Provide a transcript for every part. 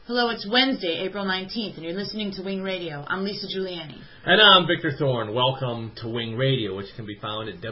Hello, it's Wednesday, April 19th, and you're listening to Wing Radio. I'm Lisa Giuliani. And I'm Victor Thorne. Welcome to Wing Radio, which can be found at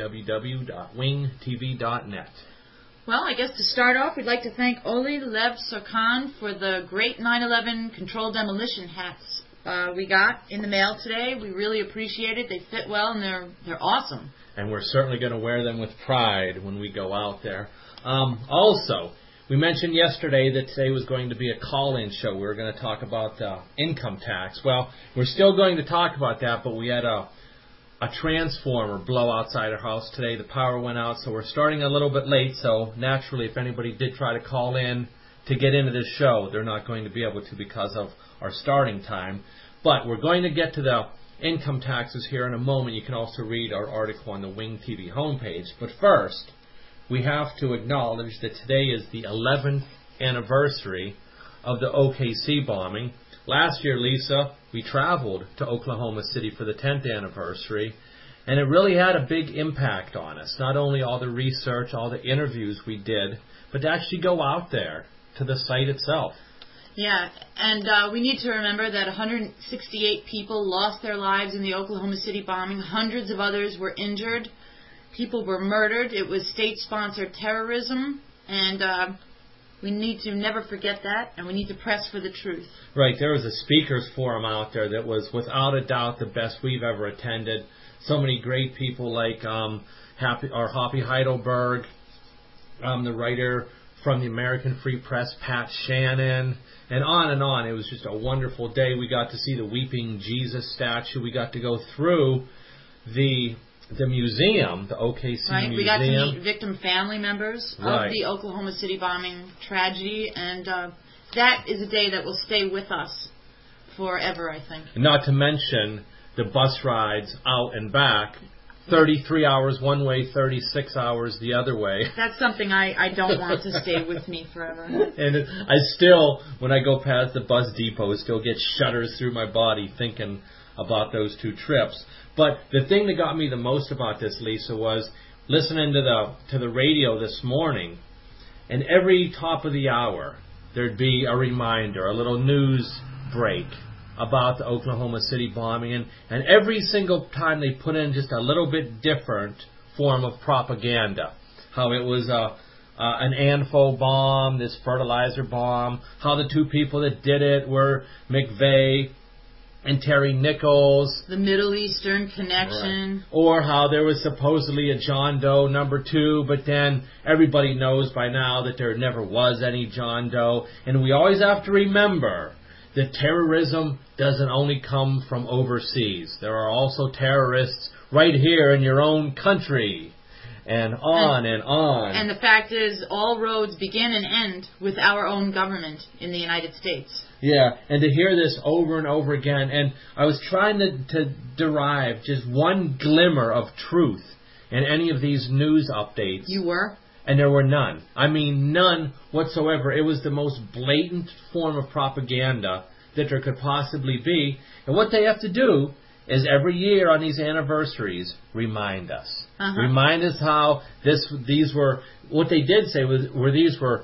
www.wingtv.net. Well, I guess to start off, we'd like to thank Oli Lev Sarkan for the great 9/11 controlled demolition hats we got in the mail today. We really appreciate it. They fit well, and they're awesome. And we're certainly going to wear them with pride when we go out there. Also, we mentioned yesterday that today was going to be a call-in show. We were going to talk about income tax. Well, we're still going to talk about that, but we had a transformer blow outside our house today. The power went out, so we're starting a little bit late. So naturally, if anybody did try to call in to get into this show, they're not going to be able to because of our starting time. But we're going to get to the income taxes here in a moment. You can also read our article on the Wing TV homepage. But first, we have to acknowledge that today is the 11th anniversary of the OKC bombing. Last year, Lisa, we traveled to Oklahoma City for the 10th anniversary, and it really had a big impact on us. Not only all the research, all the interviews we did, but to actually go out there to the site itself. Yeah, and we need to remember that 168 people lost their lives in the Oklahoma City bombing. Hundreds of others were injured. People were murdered. It was state-sponsored terrorism, and we need to never forget that, and we need to press for the truth. Right. There was a speakers forum out there that was, without a doubt, the best we've ever attended. So many great people like Hoppy Heidelberg, the writer from the American Free Press, Pat Shannon, and on and on. It was just a wonderful day. We got to see the Weeping Jesus statue. We got to go through the museum, the OKC Museum. We got to meet victim family members Right. of the Oklahoma City bombing tragedy, and that is a day that will stay with us forever, I think. Not to mention the bus rides out and back, 33 hours one way, 36 hours the other way. That's something I don't want to stay with me forever. And I still, when I go past the bus depot, still get shudders through my body thinking about those two trips. But the thing that got me the most about this, Lisa, was listening to the radio this morning, and every top of the hour there'd be a reminder, a little news break about the Oklahoma City bombing, and every single time they put in just a little bit different form of propaganda. How it was an ANFO bomb, this fertilizer bomb, how the two people that did it were McVeigh and Terry Nichols. The Middle Eastern connection. Right. Or how there was supposedly a John Doe number 2, but then everybody knows by now that there never was any John Doe. And we always have to remember that terrorism doesn't only come from overseas. There are also terrorists right here in your own country. And on and on. And the fact is, all roads begin and end with our own government in the United States. Yeah, and to hear this over and over again, and I was trying to derive just one glimmer of truth in any of these news updates. You were? And there were none. I mean, none whatsoever. It was the most blatant form of propaganda that there could possibly be. And what they have to do is every year on these anniversaries, remind us. Uh-huh. Remind us how these were, what they did say was these were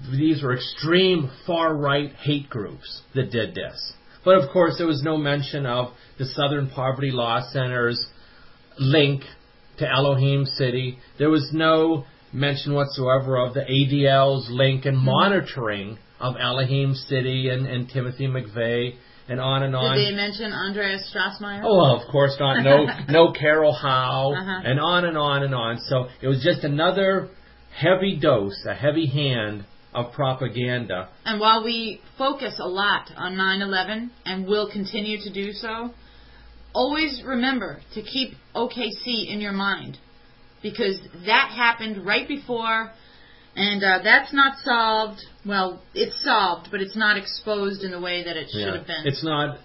extreme far-right hate groups that did this. But of course, there was no mention of the Southern Poverty Law Center's link to Elohim City. There was no mention whatsoever of the ADL's link and monitoring of Elohim City and Timothy McVeigh. And on and on. Did they mention Andreas Strassmeyer? Oh, well, of course not. No Carol Howe. Uh-huh. And on and on and on. So it was just another heavy dose, a heavy hand of propaganda. And while we focus a lot on 9/11 and will continue to do so, always remember to keep OKC in your mind, because that happened right before. And that's not solved. Well, it's solved, but it's not exposed in the way that it should have been. It's not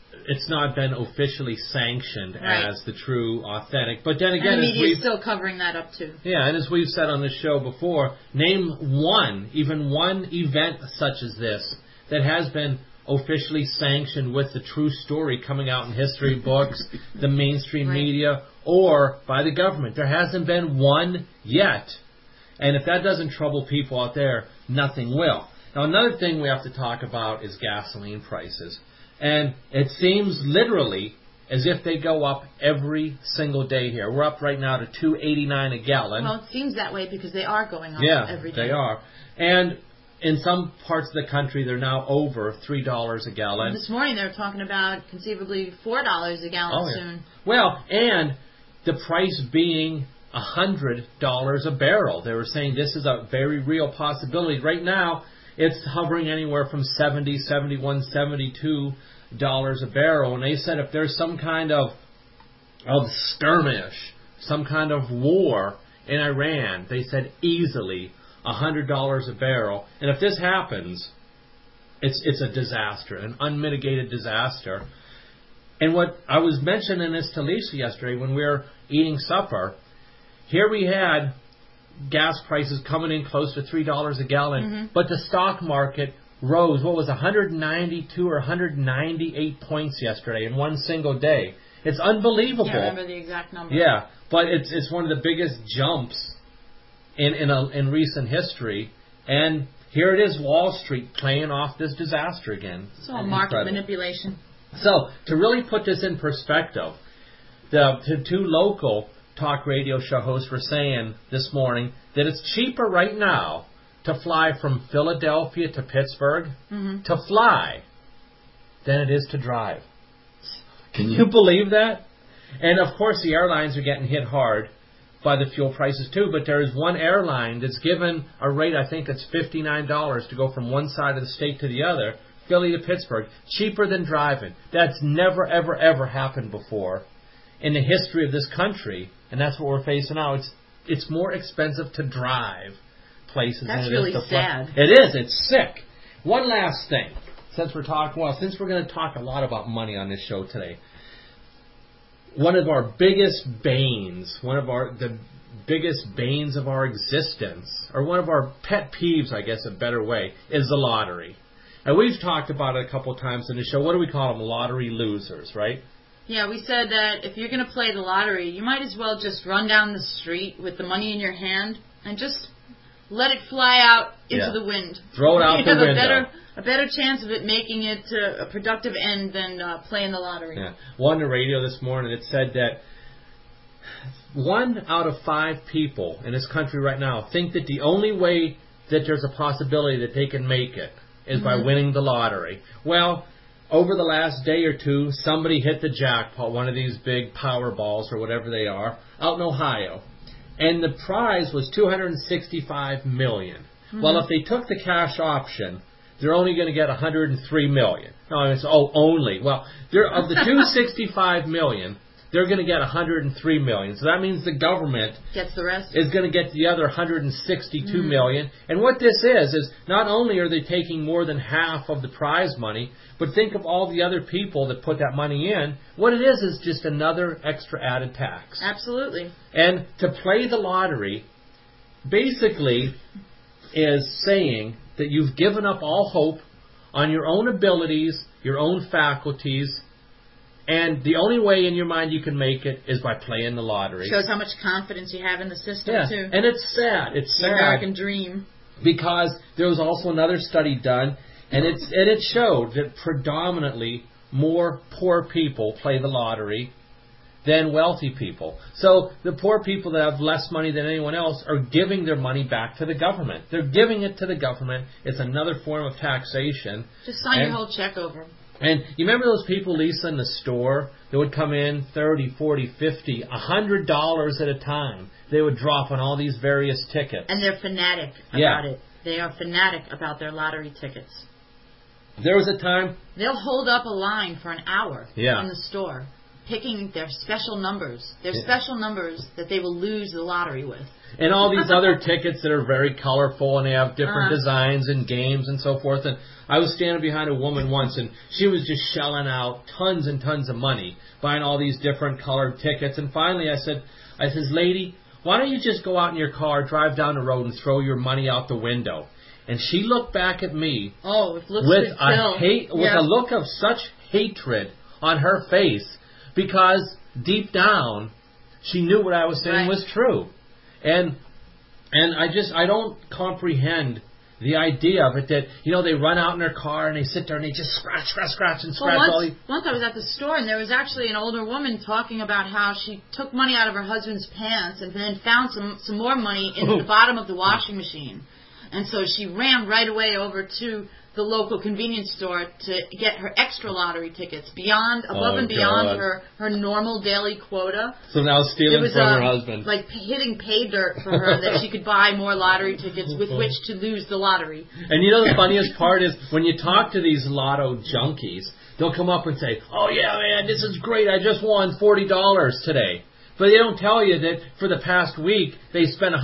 been officially sanctioned as the true, authentic. But then again, and the media is still covering that up too. Yeah, and as we've said on the show before, name even one event such as this that has been officially sanctioned with the true story coming out in history books, the mainstream media, or by the government. There hasn't been one yet. And if that doesn't trouble people out there, nothing will. Now, another thing we have to talk about is gasoline prices. And it seems literally as if they go up every single day here. We're up right now to $2.89 a gallon. Well, it seems that way because they are going up every day. Yeah, they are. And in some parts of the country, they're now over $3 a gallon. And this morning they were talking about conceivably $4 a gallon soon. Well, and the price being $100 a barrel. They were saying this is a very real possibility. Right now, it's hovering anywhere from $70, $71, $72 a barrel. And they said if there's some kind of skirmish, some kind of war in Iran, they said easily $100 a barrel. And if this happens, it's a disaster, an unmitigated disaster. And what I was mentioning this to Lisa yesterday when we were eating supper, here we had gas prices coming in close to $3 a gallon, but the stock market rose, 192 or 198 points yesterday in one single day. It's unbelievable. I remember the exact number. Yeah, but it's one of the biggest jumps in recent history, and here it is, Wall Street playing off this disaster again. So market manipulation. So to really put this in perspective, the two local talk radio show hosts were saying this morning that it's cheaper right now to fly from Philadelphia to Pittsburgh to fly than it is to drive. Can you believe that? And of course the airlines are getting hit hard by the fuel prices too, but there is one airline that's given a rate, I think it's $59 to go from one side of the state to the other, Philly to Pittsburgh, cheaper than driving. That's never, ever, ever happened before in the history of this country, and that's what we're facing now. It's more expensive to drive places That's than it really is to fly. sad. It is. It's sick. One last thing, since we're going to talk a lot about money on this show today. One of our biggest banes, the biggest banes of our existence, or one of our pet peeves, I guess a better way, is the lottery. And we've talked about it a couple of times in the show. What do we call them? Lottery losers, right? Yeah, we said that if you're going to play the lottery, you might as well just run down the street with the money in your hand and just let it fly out into the wind. Throw it out the window. A better chance of it making it to a productive end than playing the lottery. Yeah. On the radio this morning, it said that 1 out of 5 people in this country right now think that the only way that there's a possibility that they can make it is by winning the lottery. Well, over the last day or two, somebody hit the jackpot, one of these big Powerballs or whatever they are, out in Ohio. And the prize was $265 million. Well, if they took the cash option, they're only going to get $103 million. No, it's only. Well, of the $265 million, they're going to get $103 million. So that means the government gets the rest. Is going to get the other $162 million. And what this is not only are they taking more than half of the prize money, but think of all the other people that put that money in. What it is just another extra added tax. Absolutely. And to play the lottery basically is saying that you've given up all hope on your own abilities, your own faculties, and the only way in your mind you can make it is by playing the lottery. Shows how much confidence you have in the system, too. And it's sad. It's sad. The American dream. Because there was also another study done, and it showed that predominantly more poor people play the lottery than wealthy people. So the poor people that have less money than anyone else are giving their money back to the government. They're giving it to the government. It's another form of taxation. Just sign your whole check over. And you remember those people, Lisa, in the store that would come in $30, $40, $50, $100 at a time? They would drop on all these various tickets. And they're fanatic about it. They are fanatic about their lottery tickets. There was a time... They'll hold up a line for an hour in the store, picking their special numbers. Their special numbers that they will lose the lottery with. And all these other tickets that are very colorful and they have different designs and games and so forth. And I was standing behind a woman once and she was just shelling out tons and tons of money buying all these different colored tickets. And finally I said, lady, why don't you just go out in your car, drive down the road and throw your money out the window? And she looked back at me with a look of such hatred on her face because deep down she knew what I was saying was true. And I don't comprehend the idea of it that, they run out in their car and they sit there and they just scratch and scratch all these... Once I was at the store and there was actually an older woman talking about how she took money out of her husband's pants and then found some more money in the bottom of the washing machine. And so she ran right away over to the local convenience store to get her extra lottery tickets above and beyond her normal daily quota. So now stealing from her husband. Like hitting pay dirt for her that she could buy more lottery tickets with which to lose the lottery. And the funniest part is when you talk to these lotto junkies, they'll come up and say, "Oh yeah, man, this is great. I just won $40 today." But they don't tell you that for the past week they spent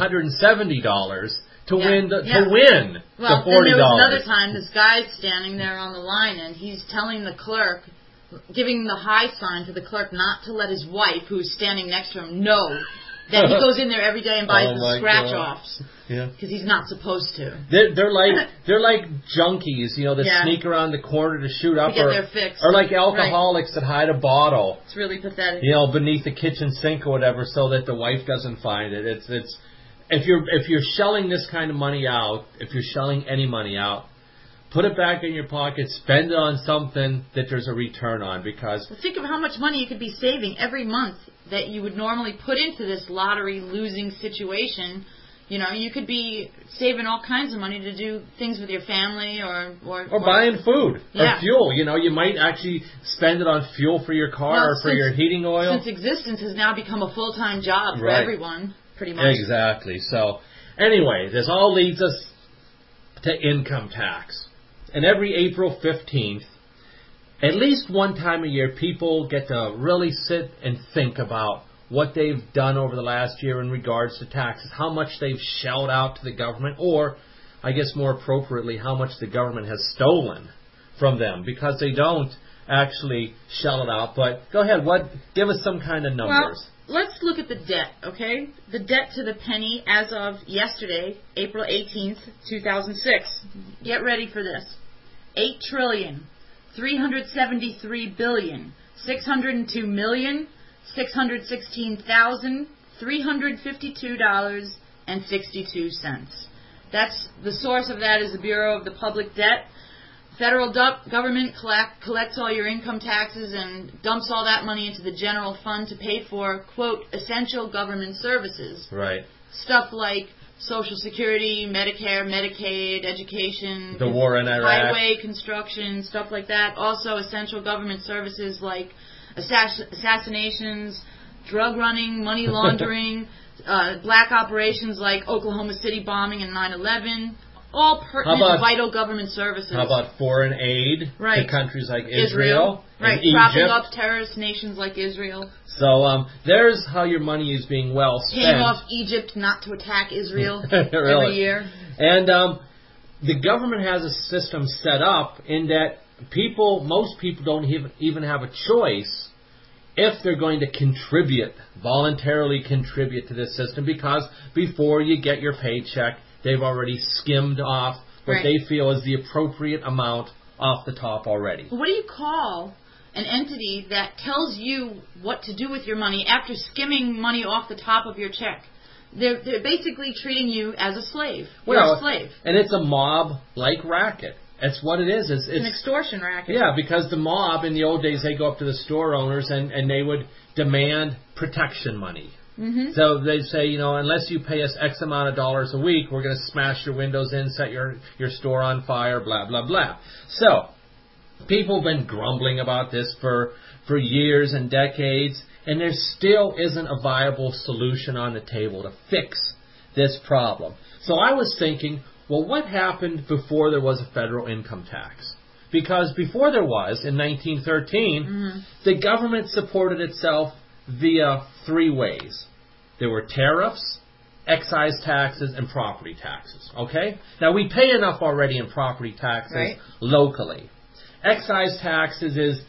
$170 to win the $40. Well, then there was another time this guy's standing there on the line and he's telling the clerk, giving the high sign to the clerk not to let his wife, who's standing next to him, know that he goes in there every day and buys the scratch-offs. Yeah, because he's not supposed to. They're like junkies, that sneak around the corner to shoot up, to get their fix, or like alcoholics that hide a bottle. It's really pathetic. Beneath the kitchen sink or whatever, so that the wife doesn't find it. It's if you're shelling this kind of money out, if you're shelling any money out, put it back in your pocket, spend it on something that there's a return on, because... Well, think of how much money you could be saving every month that you would normally put into this lottery-losing situation. You could be saving all kinds of money to do things with your family or buying food or fuel. You might actually spend it on fuel for your car or for your heating oil. Since existence has now become a full-time job for everyone, pretty much. Exactly. So, anyway, this all leads us to income tax. And every April 15th, at least one time a year, people get to really sit and think about what they've done over the last year in regards to taxes, how much they've shelled out to the government, or, I guess more appropriately, how much the government has stolen from them, because they don't actually shell it out. But go ahead, give us some kind of numbers. Well, let's look at the debt, okay? The debt to the penny as of yesterday, April 18th, 2006. Get ready for this. $8,373,602,616,352.62. That's the source of that is the Bureau of the Public Debt. Federal government collects all your income taxes and dumps all that money into the general fund to pay for, quote, essential government services. Right. Stuff like Social Security, Medicare, Medicaid, education, the war in Iraq, highway construction, stuff like that. Also essential government services like assassinations, drug running, money laundering, black operations like Oklahoma City bombing and 9/11. All pertinent vital government services. How about foreign aid to countries like Israel right, and propping Egypt? up terrorist nations like Israel. So there's how your money is being well spent. Paying off Egypt not to attack Israel really? Every year. And the government has a system set up in that most people don't even have a choice if they're going to voluntarily contribute to this system, because before you get your paycheck, they've already skimmed off what they feel is the appropriate amount off the top already. What do you call an entity that tells you what to do with your money after skimming money off the top of your check? They're basically treating you as a slave. You're a slave. And it's a mob-like racket. That's what it is. It's an extortion racket. Yeah, because the mob in the old days, they go up to the store owners and they would demand protection money. Mm-hmm. So they say, unless you pay us X amount of dollars a week, we're going to smash your windows in, set your store on fire, blah, blah, blah. So people have been grumbling about this for years and decades, and there still isn't a viable solution on the table to fix this problem. So I was thinking, well, what happened before there was a federal income tax? Because before there was, in 1913, the government supported itself via three ways. There were tariffs, excise taxes, and property taxes. Okay? Now, we pay enough already in property taxes locally. Excise taxes is,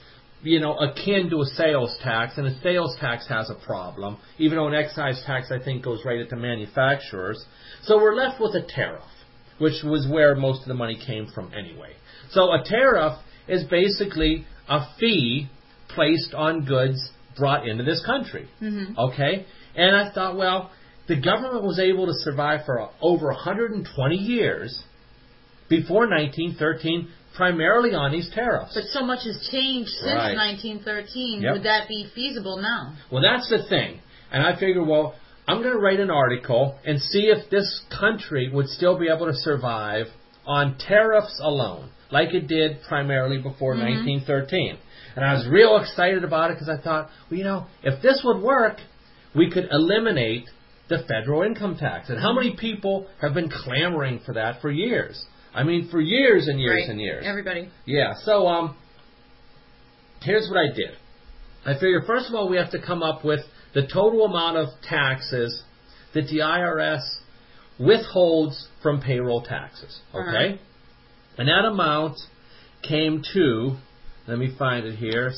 akin to a sales tax, and a sales tax has a problem, even though an excise tax, I think, goes right at the manufacturers. So we're left with a tariff, which was where most of the money came from anyway. So a tariff is basically a fee placed on goods brought into this country. Mm-hmm. Okay? And I thought, well, the government was able to survive for over 120 years before 1913, primarily on these tariffs. But so much has changed since 1913. Yep. Would that be feasible now? Well, that's the thing. And I figured, well, I'm going to write an article and see if this country would still be able to survive on tariffs alone, like it did primarily before 1913. And I was real excited about it because I thought, well, if this would work, we could eliminate the federal income tax. And how many people have been clamoring for that for years? I mean, for years and years and years. Everybody. Yeah, so here's what I did. I figured, first of all, we have to come up with the total amount of taxes that the IRS withholds from payroll taxes. Okay? And that amount came to, let me find it here,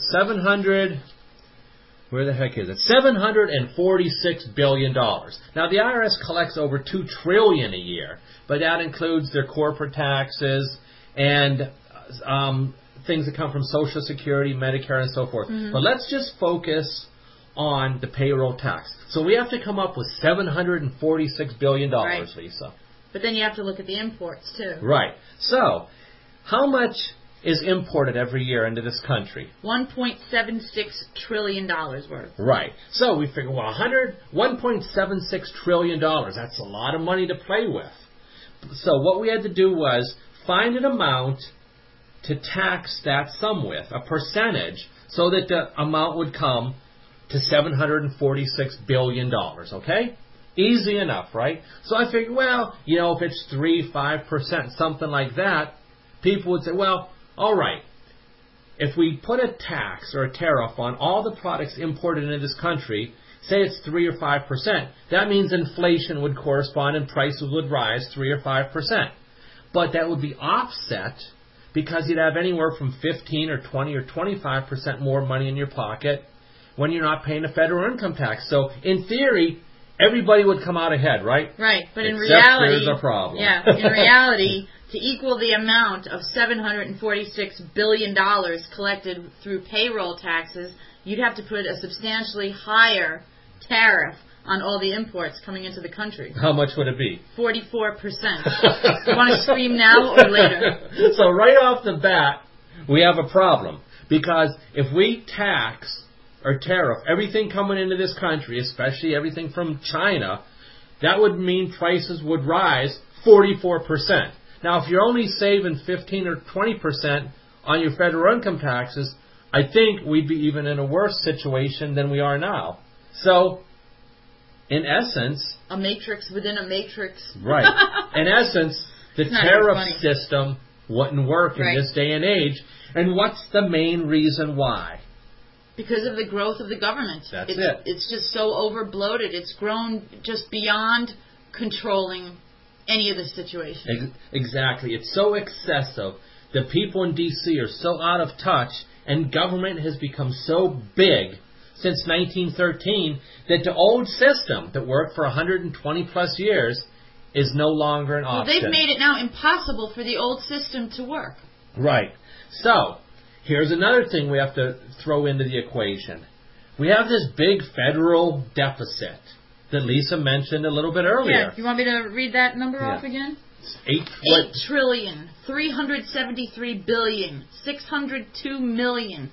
where the heck is it? $746 billion. Now, the IRS collects over $2 trillion a year, but that includes their corporate taxes and things that come from Social Security, Medicare, and so forth. But let's just focus on the payroll tax. So we have to come up with $746 billion, Lisa. But then you have to look at the imports, too. Right. So, how much is imported every year into this country? $1.76 trillion worth. Right. So we figure, well, $1.76 trillion, that's a lot of money to play with. So what we had to do was find an amount to tax that sum with, a percentage, so that the amount would come to $746 billion, okay? Easy enough, right? So I figured, well, if it's 3-5%, something like that, people would say, well, all right, if we put a tax or a tariff on all the products imported into this country, say it's 3 or 5%, that means inflation would correspond and prices would rise 3 or 5%. But that would be offset because you'd have anywhere from 15 or 20 or 25% more money in your pocket when you're not paying a federal income tax. So, in theory, everybody would come out ahead, right? Right, but in Except reality, there's a problem. Yeah, in reality, to equal the amount of $746 billion collected through payroll taxes, you'd have to put a substantially higher tariff on all the imports coming into the country. How much would it be? 44%. You want to scream now or later? So right off the bat, we have a problem. Because if we tax or tariff everything coming into this country, especially everything from China, that would mean prices would rise 44%. Now, if you're only saving 15 or 20% on your federal income taxes, I think we'd be even in a worse situation than we are now. So, in essence... a matrix within a matrix. Right. In essence, the tariff system wouldn't work in this day and age. And what's the main reason why? Because of the growth of the government. That's it. It's just so over-bloated. It's grown just beyond controlling any of the situation. Exactly. It's so excessive. The people in D.C. are so out of touch, and government has become so big since 1913 that the old system that worked for 120 plus years is no longer an option. Well, they've made it now impossible for the old system to work. Right. So, here's another thing we have to throw into the equation. We have this big federal deficit that Lisa mentioned a little bit earlier. Yeah, you want me to read that number off again? $8 trillion, $373 billion, $602 million,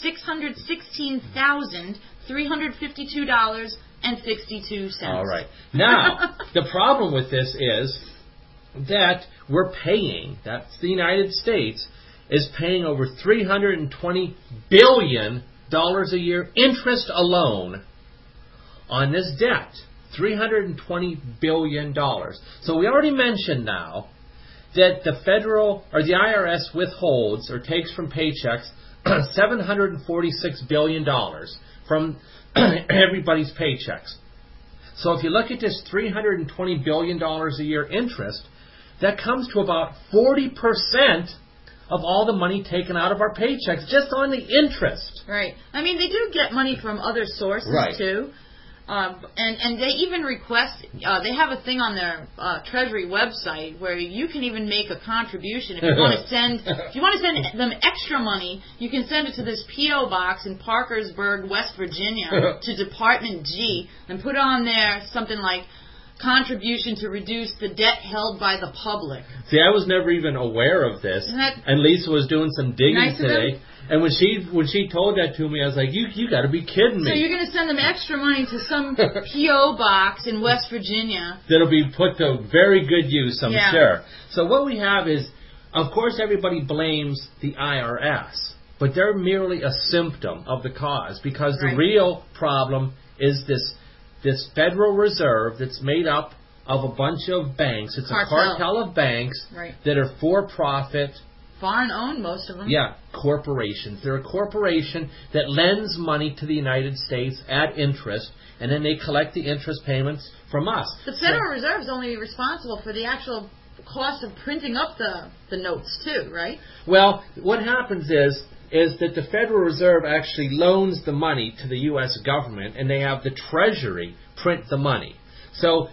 $616,352.62. All right. Now, the problem with this is that we're paying, that's the United States, is paying over $320 billion a year interest alone on this debt. $320 billion. So we already mentioned now that the federal or the IRS withholds or takes from paychecks $746 billion from everybody's paychecks. So if you look at this $320 billion a year interest, that comes to about 40% of all the money taken out of our paychecks just on the interest. Right. I mean, they do get money from other sources, too. And they even request, they have a thing on their Treasury website where you can even make a contribution. If you want to send them extra money, you can send it to this P.O. box in Parkersburg, West Virginia, to Department G, and put on there something like, contribution to reduce the debt held by the public. See, I was never even aware of this, and Lisa was doing some digging nice today. And when she told that to me, I was like, "You got to be kidding me!" So you're going to send them extra money to some PO box in West Virginia that'll be put to very good use, I'm sure. So what we have is, of course, everybody blames the IRS, but they're merely a symptom of the cause, because the real problem is this Federal Reserve that's made up of a bunch of banks. It's a cartel of banks that are for-profit. Foreign-owned, most of them. Yeah, corporations. They're a corporation that lends money to the United States at interest, and then they collect the interest payments from us. The Federal Reserve is only responsible for the actual cost of printing up the notes, too, right? Well, what happens is that the Federal Reserve actually loans the money to the U.S. government, and they have the Treasury print the money. So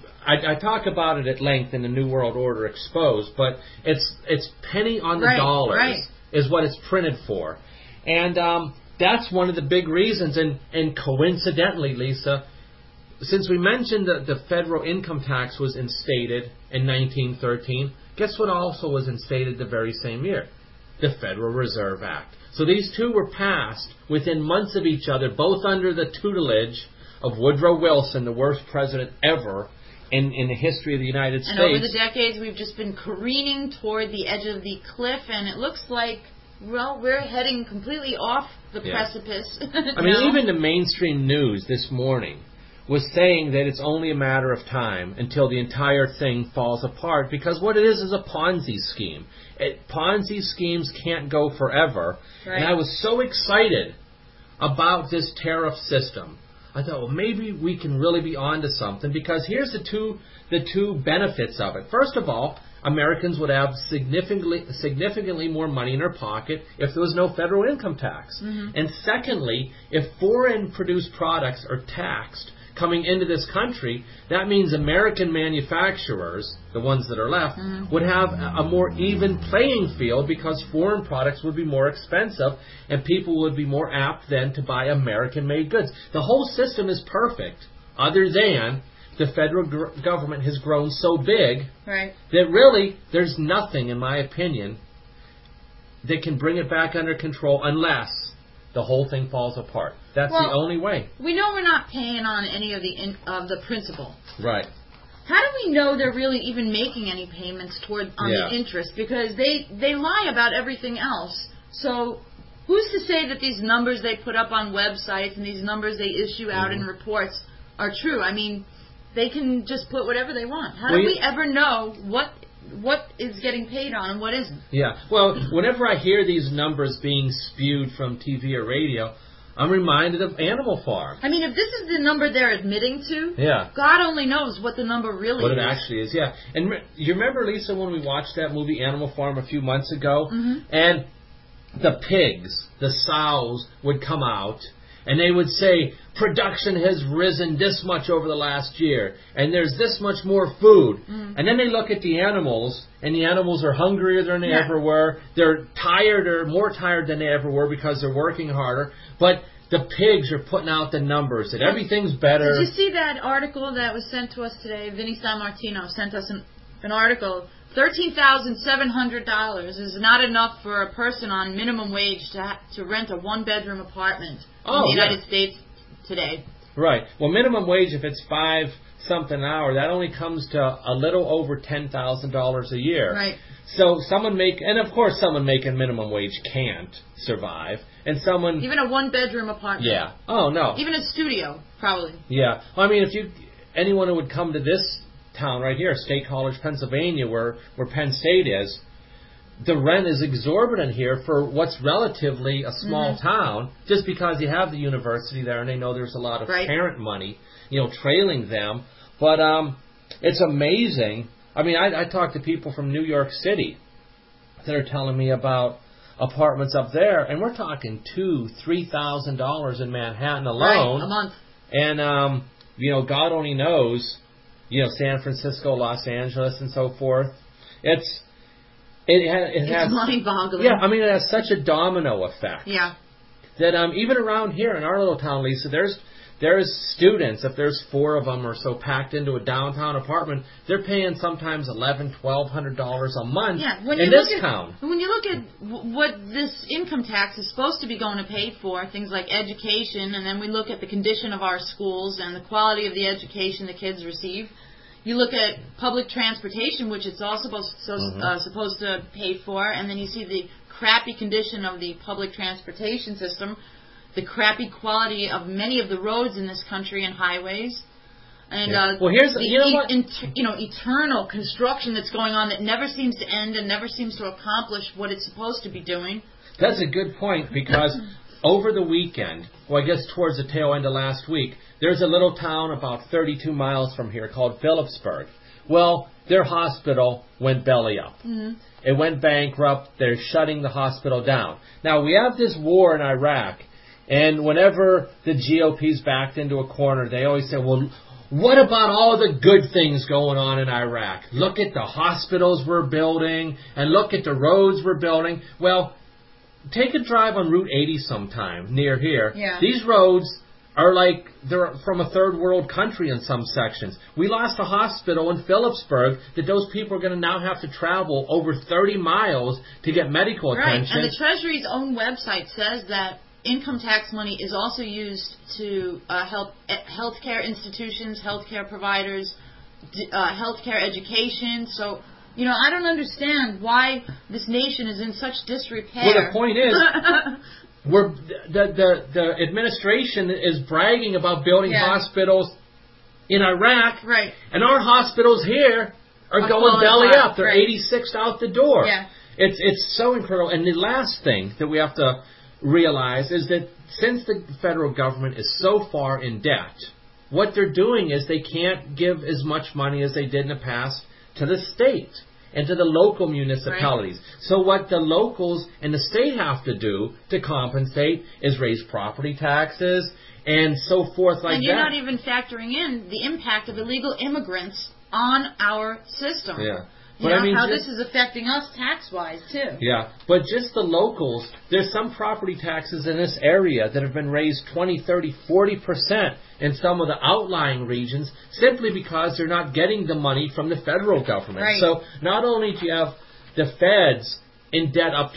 I talk about it at length in the New World Order Exposed, but it's penny on the dollars is what it's printed for. And that's one of the big reasons. And coincidentally, Lisa, since we mentioned that the federal income tax was instated in 1913, guess what also was instated the very same year? The Federal Reserve Act. So these two were passed within months of each other, both under the tutelage of Woodrow Wilson, the worst president ever in the history of the United States. And over the decades, we've just been careening toward the edge of the cliff, and it looks like, well, we're heading completely off the precipice. I mean, even the mainstream news this morning was saying that it's only a matter of time until the entire thing falls apart, because what it is a Ponzi scheme. Ponzi schemes can't go forever. And I was so excited about this tariff system. I thought, well, maybe we can really be onto something, because here's the two benefits of it. First of all, Americans would have significantly more money in their pocket if there was no federal income tax. And secondly, if foreign produced products are taxed coming into this country, that means American manufacturers, the ones that are left, would have a more even playing field, because foreign products would be more expensive and people would be more apt then to buy American-made goods. The whole system is perfect, other than the federal government has grown so big that really there's nothing, in my opinion, that can bring it back under control unless the whole thing falls apart. That's the only way. We know we're not paying on any of the principal. Right. How do we know they're really even making any payments on the interest? Because they lie about everything else. So who's to say that these numbers they put up on websites and these numbers they issue out in reports are true? I mean, they can just put whatever they want. How do we ever know what is getting paid on and what isn't? Yeah. Well, whenever I hear these numbers being spewed from TV or radio, I'm reminded of Animal Farm. I mean, if this is the number they're admitting to, God only knows what the number really is. What it actually is, yeah. And you remember, Lisa, when we watched that movie Animal Farm a few months ago? And the pigs, the sows, would come out, and they would say, production has risen this much over the last year, and there's this much more food. And then they look at the animals, and the animals are hungrier than they ever were. They're tired, or more tired than they ever were, because they're working harder. But the pigs are putting out the numbers, that everything's better. Did you see that article that was sent to us today? Vinny Sammartino sent us an article. $13,700 is not enough for a person on minimum wage to rent a one-bedroom apartment in the United States today. Right. Well, minimum wage, if it's $5-something an hour, that only comes to a little over $10,000 a year. Right. So someone making minimum wage can't survive, and even a one-bedroom apartment. Yeah. Oh no. Even a studio, probably. Yeah. Well, I mean, anyone who would come to this town right here, State College, Pennsylvania, where Penn State is, the rent is exorbitant here for what's relatively a small town, just because you have the university there and they know there's a lot of parent money, trailing them. But it's amazing. I mean, I talk to people from New York City that are telling me about apartments up there, and we're talking $2,000-$3,000 in Manhattan alone. A month. And God only knows, San Francisco, Los Angeles, and so forth. It's mind-boggling. Yeah, I mean, it has such a domino effect. Yeah. That even around here in our little town, Lisa, there's there's students, if there's 4 of them or so packed into a downtown apartment, they're paying sometimes $1,100, $1,200 a month in this town. When you look at what this income tax is supposed to be going to pay for, things like education, and then we look at the condition of our schools and the quality of the education the kids receive. You look at public transportation, which it's also supposed to pay for, and then you see the crappy condition of the public transportation system, the crappy quality of many of the roads in this country and highways, and here's eternal construction that's going on that never seems to end and never seems to accomplish what it's supposed to be doing. That's a good point, because over the weekend, I guess towards the tail end of last week, there's a little town about 32 miles from here called Phillipsburg. Well, their hospital went belly up. Mm-hmm. It went bankrupt. They're shutting the hospital down. Now, we have this war in Iraq, and whenever the GOP's backed into a corner, they always say, well, what about all the good things going on in Iraq? Look at the hospitals we're building, and look at the roads we're building. Well, take a drive on Route 80 sometime near here. Yeah. These roads are like they're from a third world country in some sections. We lost a hospital in Phillipsburg that those people are going to now have to travel over 30 miles to get medical attention. Right, and the Treasury's own website says that income tax money is also used to help healthcare institutions, healthcare providers, healthcare education. So, I don't understand why this nation is in such disrepair. Well, the point is, the administration is bragging about building hospitals in Iraq, right? And our hospitals here are going belly up. They're 86 out the door. Yeah. It's so incredible. And the last thing that we have to realize is that since the federal government is so far in debt, what they're doing is they can't give as much money as they did in the past to the state and to the local municipalities. Right. So what the locals and the state have to do to compensate is raise property taxes and so forth like that. And you're not even factoring in the impact of illegal immigrants on our system. Yeah. How this is affecting us tax-wise, too. Yeah, but just the locals, there's some property taxes in this area that have been raised 20, 30, 40% in some of the outlying regions simply because they're not getting the money from the federal government. Right. So not only do you have the feds in debt up to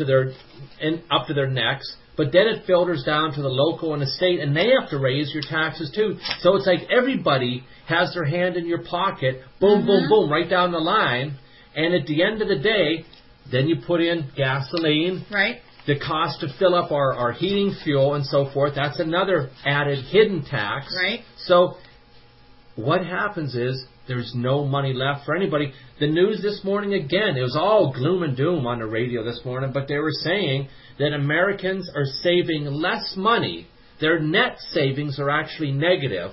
their necks, but then it filters down to the local and the state, and they have to raise your taxes too. So it's like everybody has their hand in your pocket, boom, boom, boom, right down the line. And at the end of the day, then you put in gasoline, right? The cost to fill up our heating fuel and so forth. That's another added hidden tax. Right. So what happens is there's no money left for anybody. The news this morning, again, it was all gloom and doom on the radio this morning, but they were saying that Americans are saving less money. Their net savings are actually negative.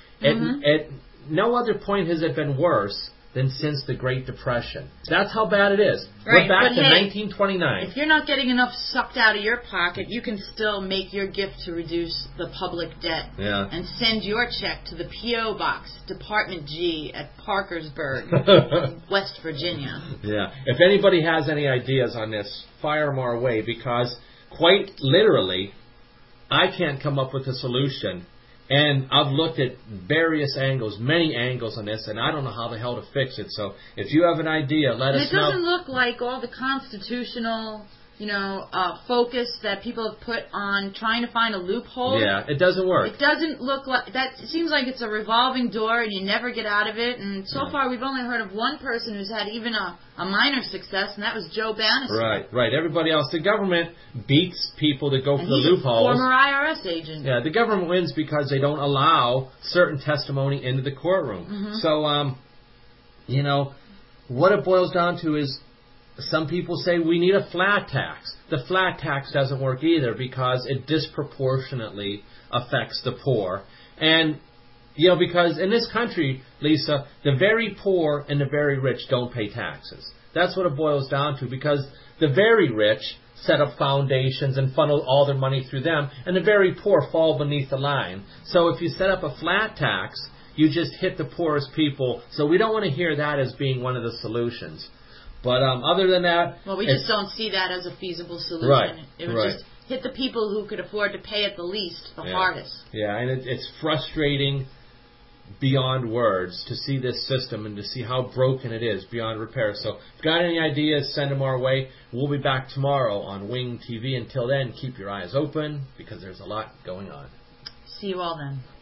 At no other point has it been worse than since the Great Depression. That's how bad it is. Right, we're back to 1929. If you're not getting enough sucked out of your pocket, you can still make your gift to reduce the public debt and send your check to the P.O. Box, Department G at Parkersburg, West Virginia. Yeah. If anybody has any ideas on this, fire them our way, because quite literally, I can't come up with a solution. And I've looked at various angles, many angles on this, and I don't know how the hell to fix it. So if you have an idea, let us know. It doesn't look like all the constitutional, focus that people have put on trying to find a loophole. Yeah, it doesn't work. It doesn't look like that. It seems like it's a revolving door, and you never get out of it. And so far, we've only heard of one person who's had even a minor success, and that was Joe Bannister. Right. Everybody else, the government beats people to go for the loopholes. He's a former IRS agent. Yeah, the government wins because they don't allow certain testimony into the courtroom. So, what it boils down to is some people say we need a flat tax. The flat tax doesn't work either because it disproportionately affects the poor. And, because in this country, Lisa, the very poor and the very rich don't pay taxes. That's what it boils down to, because the very rich set up foundations and funnel all their money through them, and the very poor fall beneath the line. So if you set up a flat tax, you just hit the poorest people. So we don't want to hear that as being one of the solutions. But other than that... Well, we just don't see that as a feasible solution. Right, It would just hit the people who could afford to pay it the least, the hardest. Yeah, and it's frustrating beyond words to see this system and to see how broken it is beyond repair. So if you've got any ideas, send them our way. We'll be back tomorrow on Wing TV. Until then, keep your eyes open because there's a lot going on. See you all then.